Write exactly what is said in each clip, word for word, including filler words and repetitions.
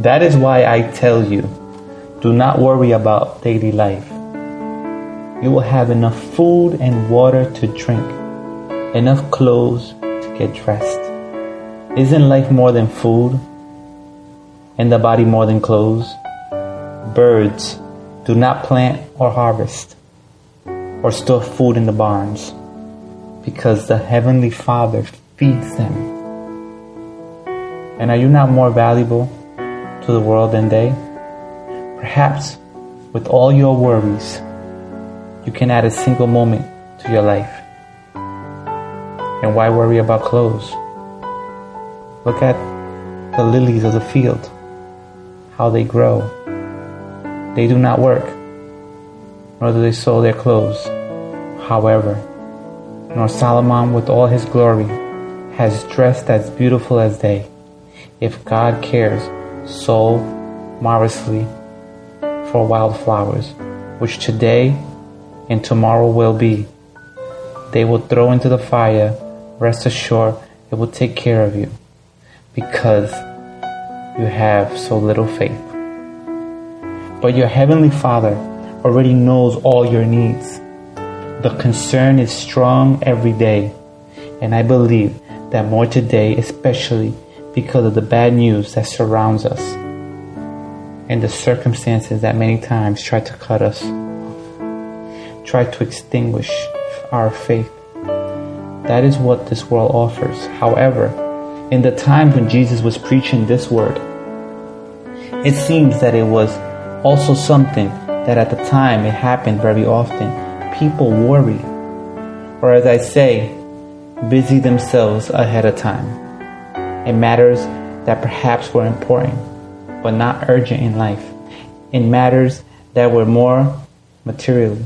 That is why I tell you, do not worry about daily life. You will have enough food and water to drink, enough clothes to get dressed. Isn't life more than food, and the body more than clothes? Birds do not plant or harvest, or store food in the barns, because the Heavenly Father feeds them. And are you not more valuable to the world than they? Perhaps with all your worries, you can add a single moment to your life. And why worry about clothes? Look at the lilies of the field, how they grow. They do not work, nor do they sew their clothes. However, nor Solomon with all his glory has dressed as beautiful as they. If God cares so marvelously for wildflowers, which today and tomorrow will be, they will throw into the fire. Rest assured, it will take care of you, because you have so little faith. But your Heavenly Father already knows all your needs. The concern is strong every day, and I believe that more today, especially because of the bad news that surrounds us and the circumstances that many times try to cut us off, try to extinguish our faith. That is what this world offers. However, in the times when Jesus was preaching this word, it seems that it was also something that at the time it happened very often. People worry, or as I say, busy themselves ahead of time in matters that perhaps were important but not urgent in life, in matters that were more materially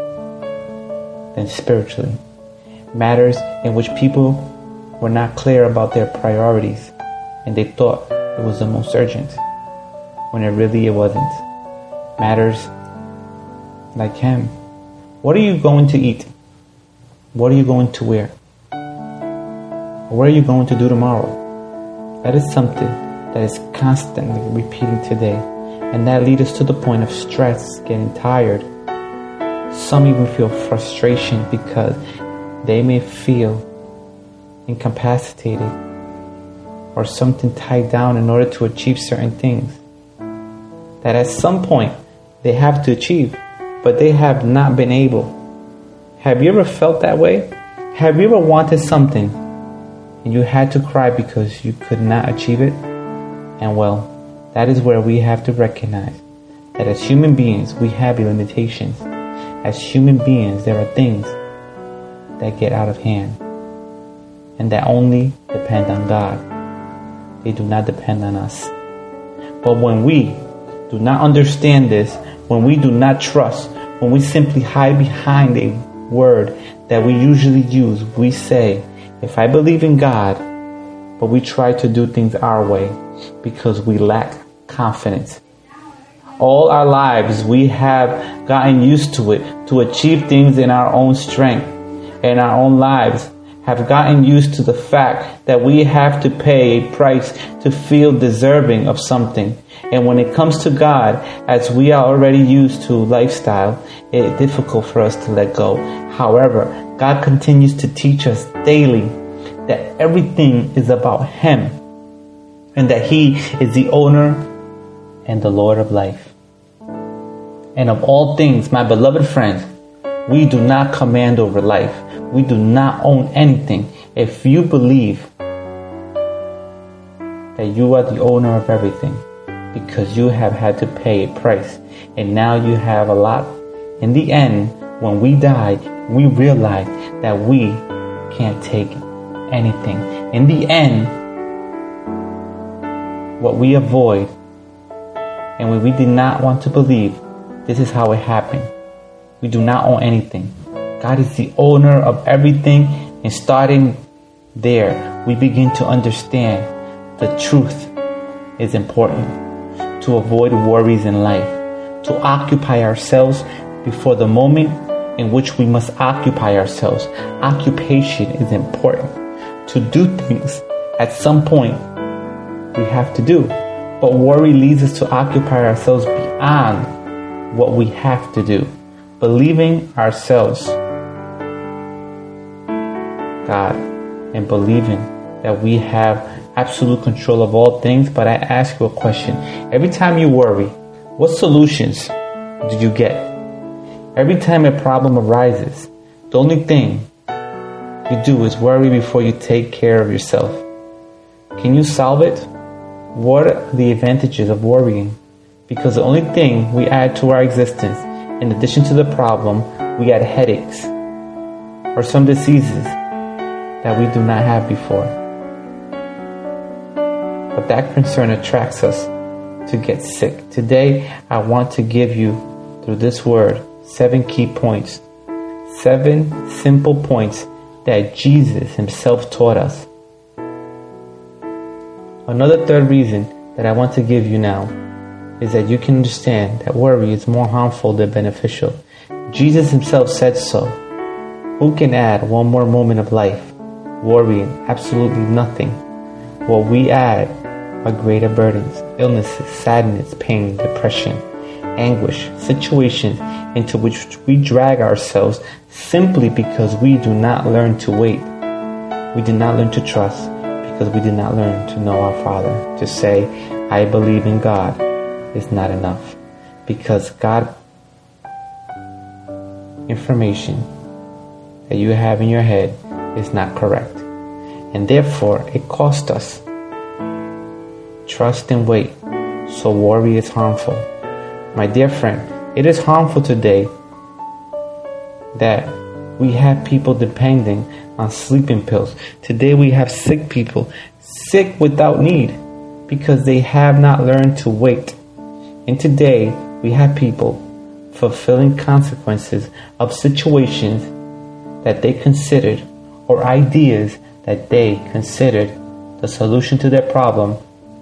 than spiritually, matters in which people were not clear about their priorities and they thought it was the most urgent when it really it wasn't. Matters like him. What are you going to eat? What are you going to wear? What are you going to do tomorrow? That is something that is constantly repeating today, and that leads us to the point of stress, getting tired. Some even feel frustration because they may feel incapacitated or something tied down in order to achieve certain things that at some point they have to achieve, but they have not been able. Have you ever felt that way? Have you ever wanted something and you had to cry because you could not achieve it? And well, that is where we have to recognize that as human beings, we have limitations. As human beings, there are things that get out of hand and that only depend on God. They do not depend on us. But when we do not understand this, when we do not trust, when we simply hide behind a word that we usually use, we say, if I believe in God, but we try to do things our way because we lack confidence. All our lives we have gotten used to it, to achieve things in our own strength, and our own lives have gotten used to the fact that we have to pay a price to feel deserving of something. And when it comes to God, as we are already used to lifestyle, it is difficult for us to let go. However, God continues to teach us daily that everything is about Him and that He is the owner and the Lord of life. And of all things, my beloved friends, we do not command over life. We do not own anything. If you believe that you are the owner of everything because you have had to pay a price and now you have a lot, in the end, when we die, we realize that we can't take anything. In the end, what we avoid and what we did not want to believe, this is how it happened. We do not own anything. God is the owner of everything, and starting there, we begin to understand the truth is important. To avoid worries in life, to occupy ourselves before the moment in which we must occupy ourselves. Occupation is important. To do things at some point we have to do. But worry leads us to occupy ourselves beyond what we have to do, believing ourselves God and believing that we have absolute control of all things. But I ask you a question. Every time you worry, what solutions do you get? Every time a problem arises, the only thing you do is worry before you take care of yourself. Can you solve it? What are the advantages of worrying? Because the only thing we add to our existence, in addition to the problem, we add headaches or some diseases that we do not have before. But that concern attracts us to get sick. Today, I want to give you, through this word, seven key points. Seven simple points that Jesus himself taught us. Another third reason that I want to give you now is that you can understand that worry is more harmful than beneficial. Jesus himself said so. Who can add one more moment of life? Worrying absolutely nothing. What we add are greater burdens, illnesses, sadness, pain, depression, anguish, situations into which we drag ourselves simply because we do not learn to wait. We did not learn to trust because we did not learn to know our Father. To say, I believe in God is not enough, because God information that you have in your head is not correct. And therefore, it costs us trust and wait. So worry is harmful. My dear friend, it is harmful today that we have people depending on sleeping pills. Today we have sick people, sick without need, because they have not learned to wait. And today we have people fulfilling consequences of situations that they considered, or ideas that they considered the solution to their problem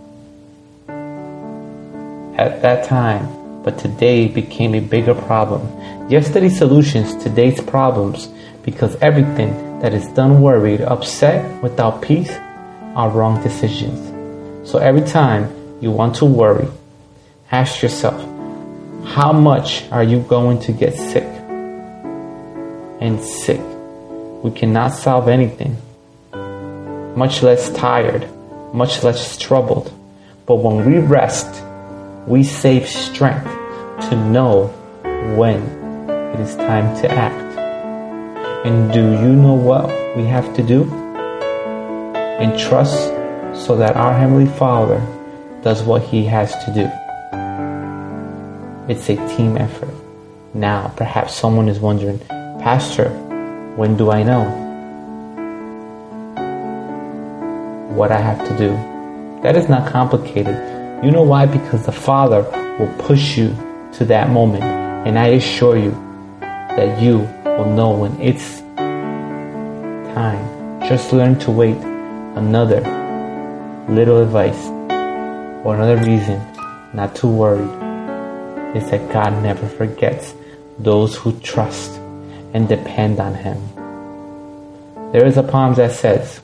at that time, but today became a bigger problem. Yesterday's solutions, today's problems, because everything that is done worried, upset, without peace, are wrong decisions. So every time you want to worry, ask yourself, how much are you going to get sick? And sick. We cannot solve anything, much less tired, much less troubled. But when we rest, we save strength to know when it is time to act. And do you know what we have to do? And trust so that our Heavenly Father does what He has to do. It's a team effort. Now, perhaps someone is wondering, Pastor, when do I know what I have to do? That is not complicated. You know why? Because the Father will push you to that moment. And I assure you that you will know when it's time. Just learn to wait. Another little advice or another reason not to worry is that God never forgets those who trust and depend on Him. There is a poem that says,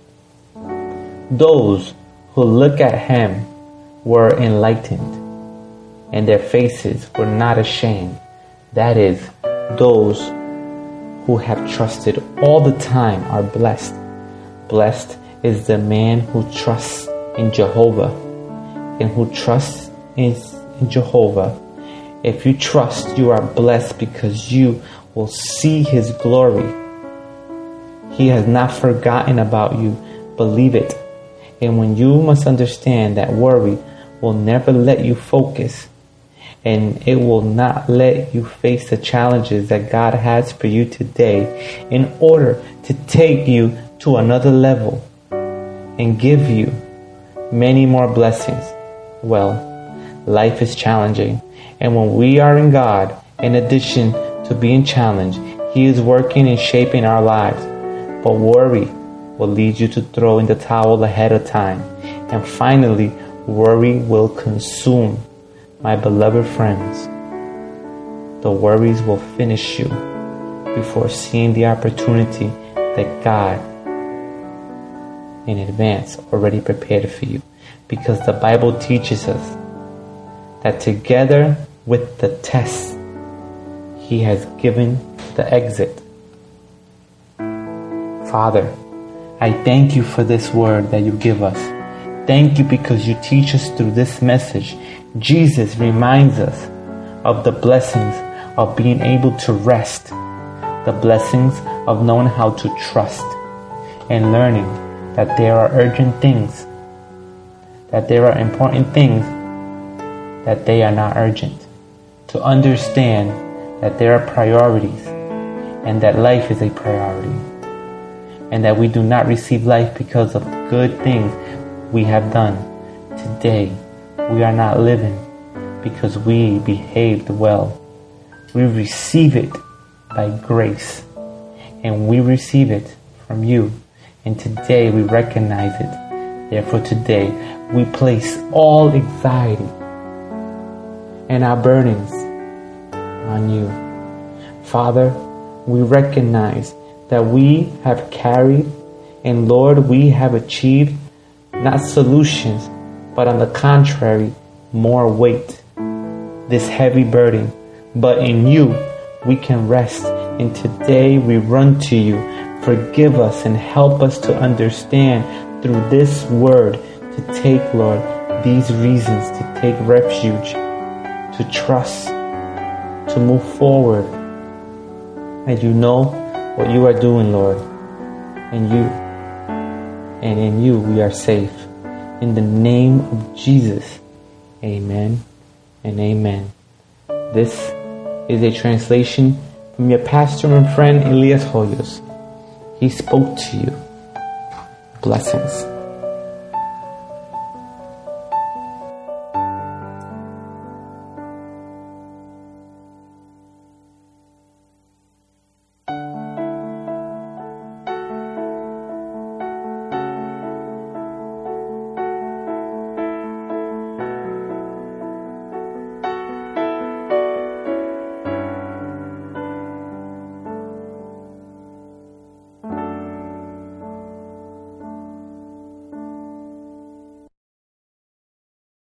those who look at Him were enlightened, and their faces were not ashamed. That is, those who have trusted all the time are blessed. Blessed is the man who trusts in Jehovah, and who trusts in, in Jehovah. If you trust, you are blessed because you will see His glory. He has not forgotten about you. Believe it. And when you must understand that worry will never let you focus, and it will not let you face the challenges that God has for you today in order to take you to another level and give you many more blessings. Well, life is challenging, and when we are in God, in addition to being challenged, He is working and shaping our lives. But worry will lead you to throw in the towel ahead of time. And finally, worry will consume. My beloved friends, the worries will finish you before seeing the opportunity that God in advance already prepared for you. because the Bible teaches us that together with the test, He has given the exit. Father, I thank you for this word that you give us. Thank you because you teach us through this message. Jesus reminds us of the blessings of being able to rest, the blessings of knowing how to trust, and learning that there are urgent things, that there are important things, that they are not urgent. To understand that there are priorities and that life is a priority, and that we do not receive life because of good things we have done. Today, we are not living because we behaved well. We receive it by grace, and we receive it from you. And today we recognize it. Therefore today we place all anxiety and our burdens on you. Father, we recognize that we have carried, and Lord, we have achieved not solutions, but on the contrary, more weight, this heavy burden. But in you, we can rest. And today we run to you. Forgive us and help us to understand through this word to take, Lord, these reasons to take refuge, to trust, to move forward. And you know what you are doing, Lord. And you, and in you we are safe. In the name of Jesus, amen and amen. This is a translation from your pastor and friend Elias Hoyos. He spoke to you. Blessings.